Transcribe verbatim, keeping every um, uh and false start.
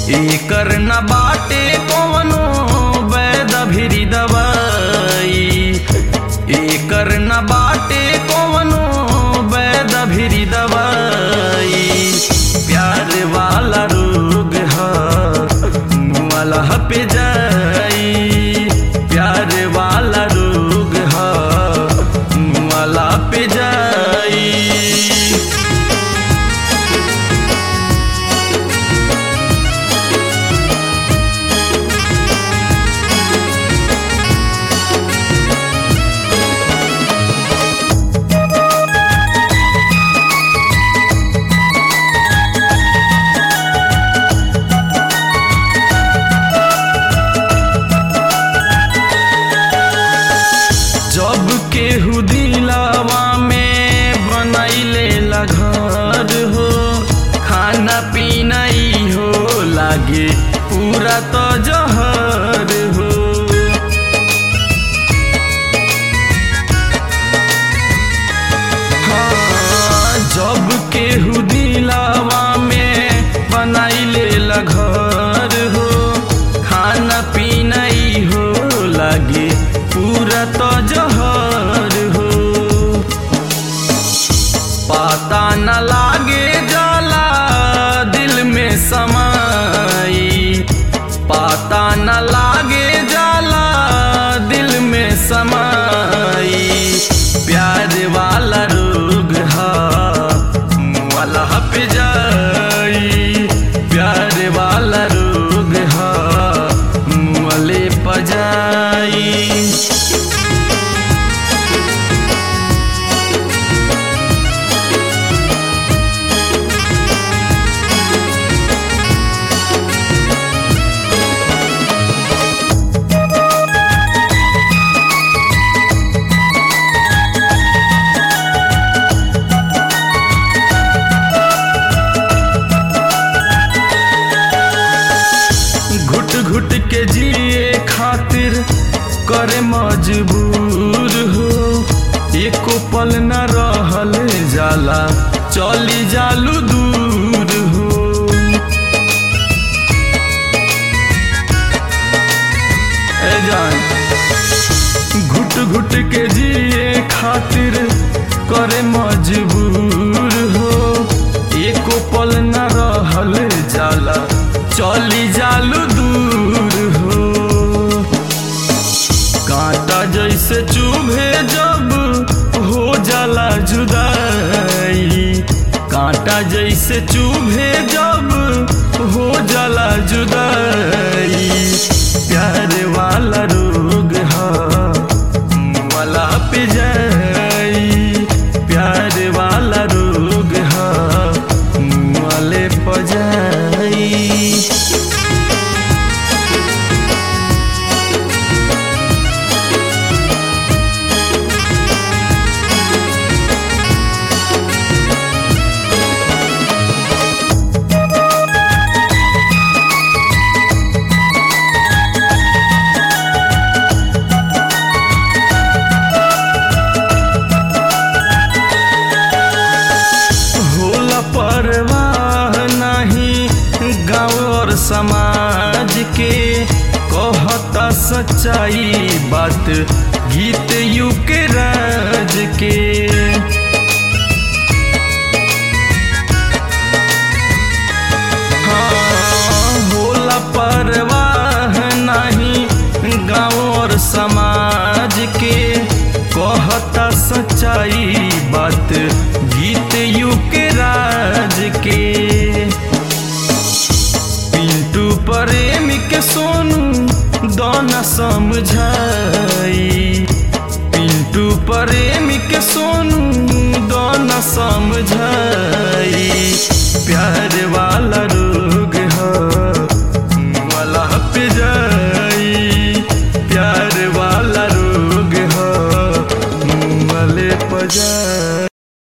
एकर न बाटे कवनो वैद भिरी दवाई, एकर न बाटे कवनो वैद भिरी दवाई। प्यार वाला रोग है मुआला पे जाई, प्यार वाला रोग है मुआला पे जाई। जब केहू दिलावा में बनैले ला घर हो, खाना पीना ही हो लागे पूरा तो जहर हो। हाँ, जब केहू दिलावा में बनैले ला घर हो, खाना पीना ही हो लागे पूरा तो जहर हो। पता न लागे जाला दिल में समाई, पता न लागे जाला दिल में समाई। प्यार वाला रोग है मुआला पे जाई, प्यार वाला रोग है मुआले पे जाई। घुट घुट के जिए खातिर करे मजबूर हो, एको पल न रहल जाला चली जालू दूर हो। ए जान घुट घुट के जिए खातिर करे मजबूर हो, एको पल न रहल जाला चली जालू दूर हो। कांटा जैसे चुभे जब हो जाला जुदाई, कांटा जैसे चुभे जब हो जाला जुदाई। प्यार वाला रोग है मुआला पे जाई, प्यार वाला रोग है मुआले पे जाई। परवाह नहीं गाँव और समाज के, कहता सच्चाई बात गीत यू के राज के। हाँ, होला परवाह नहीं गाँव और समाज के, कहता सच्चाई बात गीत यू के राज के। पिंटू प्रेमी के सोनू दोना समझाई, पिंटू प्रेमी के सोनू दोना समझाई। प्यार वाला रोग है मुआला पे जाई।